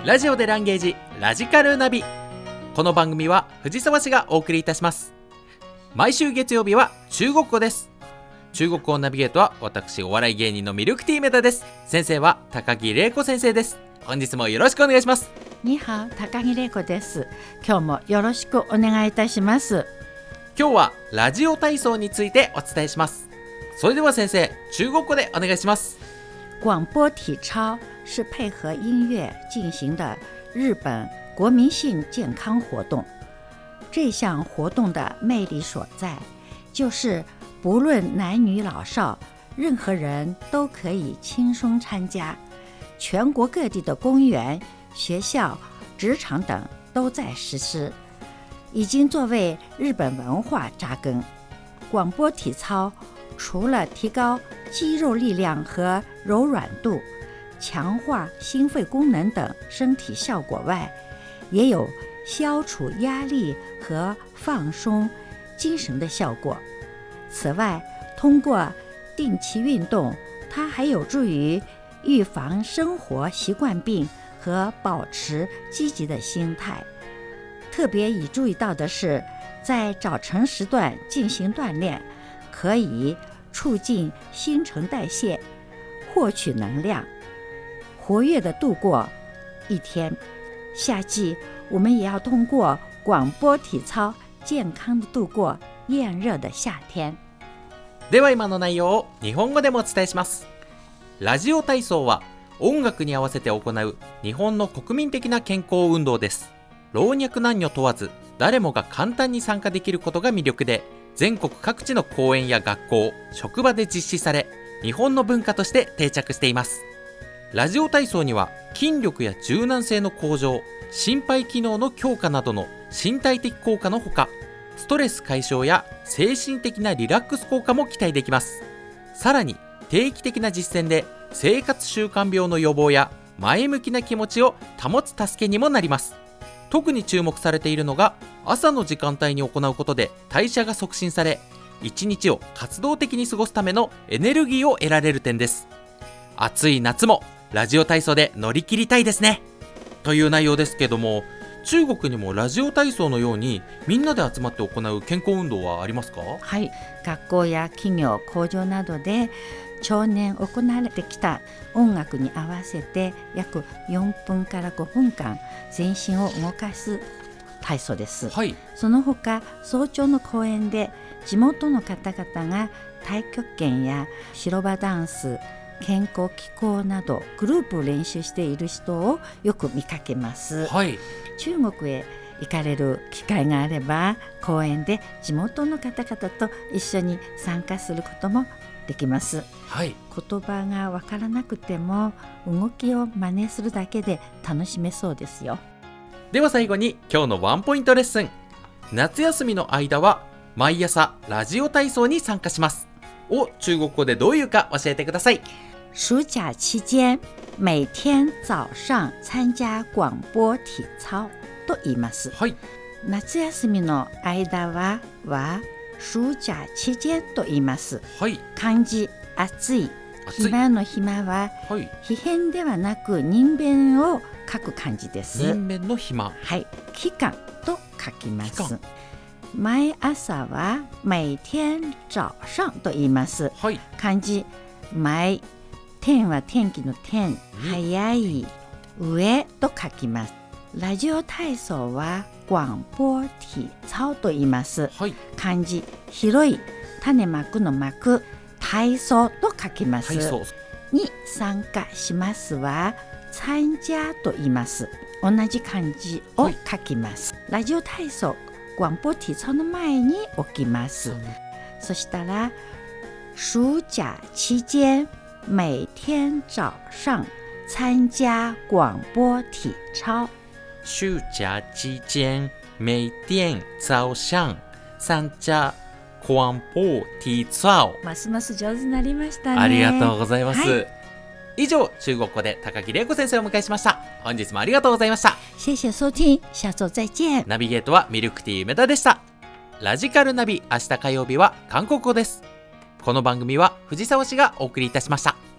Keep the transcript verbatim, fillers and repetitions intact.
ラジオでランゲージラジカルナビ。この番組は藤沢市がお送りいたします。毎週月曜日は中国語です。中国語ナビゲートは私お笑い芸人のミルクティーメタです。先生は高木玲子先生です。本日もよろしくお願いします。 にはお、高木玲子です。今日もよろしくお願いいたします。 今日はラジオ体操についてお伝えします。それでは先生、中国語でお願いします。 广播体操是配合音乐进行的日本国民性健康活动。这项活动的魅力所在，就是不论男女老少，任何人都可以轻松参加。全国各地的公园、学校、职场等都在实施，已经作为日本文化扎根。广播体操除了提高肌肉力量和柔软度，强化心肺功能等身体效果外，也有消除压力和放松精神的效果。此外，通过定期运动，它还有助于预防生活习惯病和保持积极的心态。特别已注意到的是，在早晨时段进行锻炼，可以促进新陈代谢，获取能量，活跃地度过一天。夏季我们也要通过广播体操健康地度过炎熱的夏天。 では今の内容を日本語でもお伝えします。ラジオ体操は音楽に合わせて行う日本の国民的な健康運動です。老若男女問わず誰もが簡単に参加できることが魅力で、全国各地の公園や学校、職場で実施され、日本の文化として定着しています。ラジオ体操には筋力や柔軟性の向上、心肺機能の強化などの身体的効果のほか、ストレス解消や精神的なリラックス効果も期待できます。さらに定期的な実践で生活習慣病の予防や前向きな気持ちを保つ助けにもなります。特に注目されているのが、朝の時間帯に行うことで代謝が促進され、一日を活動的に過ごすためのエネルギーを得られる点です。暑い夏もラジオ体操で乗り切りたいですね、という内容ですけども、中国にもラジオ体操のようにみんなで集まって行う健康運動はありますか？ はい、学校や企業、工場などで長年行われてきた音楽に合わせて約よんぷんからごふんかん全身を動かす体操です、 はい、 その他早朝の公園で地元の方々が太極拳や広場ダンス、健康気功などグループを練習している人をよく見かけます、 はい、 中国へ行かれる機会があれば、公園で地元の方々と一緒に参加することもできます、 はい、 言葉がわからなくても動きを真似するだけで楽しめそうですよ。 では最後に今日のワンポイントレッスン。夏休みの間は毎朝ラジオ体操に参加しますを中国語でどういうか教えてください。 暑假期間、每天早上参加廣播體操と言います、 はい、 夏休みの間はは暑假期間と言います、 はい、 漢字暑い、暇の暇は、 はい、 非変ではなく人弁を書く漢字です。 人弁の暇、 はい、期間と書きます。毎朝は每天早上と言います、 はい、 漢字毎、天は天気の天、早い、上と書きます。ラジオ体操は廣播體操と言います、はい、漢字広い、種まくのまく、体操と書きます。に参加しますは参加と言います。同じ漢字を書きます、はい、ラジオ体操廣播體操の前に置きます、うん、そしたら暑假期間每天早上参加廣播體操。 暑假期間每天早上参加廣播體操。 ますます上手になりましたね。 ありがとうございます、はい、以上中国語で高木玲子先生をお迎えしました。本日もありがとうございました。 謝謝收聽、下周再見。 ナビゲートはミルクティー梅田でした。ラジカルナビ、明日火曜日は韓国語です。この番組は藤沢市がお送りいたしました。